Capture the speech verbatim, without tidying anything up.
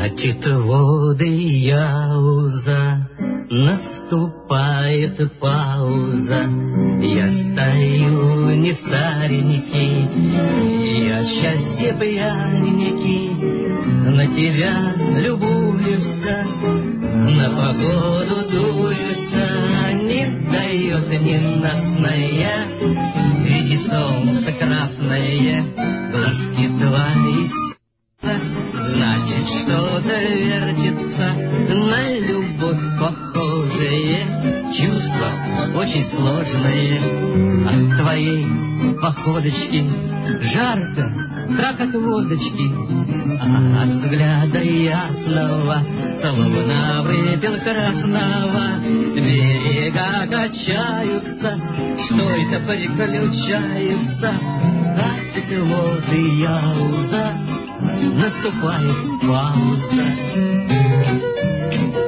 Плачет воды Яуза, наступает пауза. Я стою не старенький, я счастье пьяненький, на тебя любуюся, на погоду дуюся. Не дает ненастная, видит солнце красное, глазки твои. Значит, что-то вертится, на любовь похожее, чувство очень сложное. От твоей походочки жарко, как от водочки, а от взгляда ясного, словно выпил красного. Берега качаются, что это приключается. Катит воды Яуза, наступает пауза.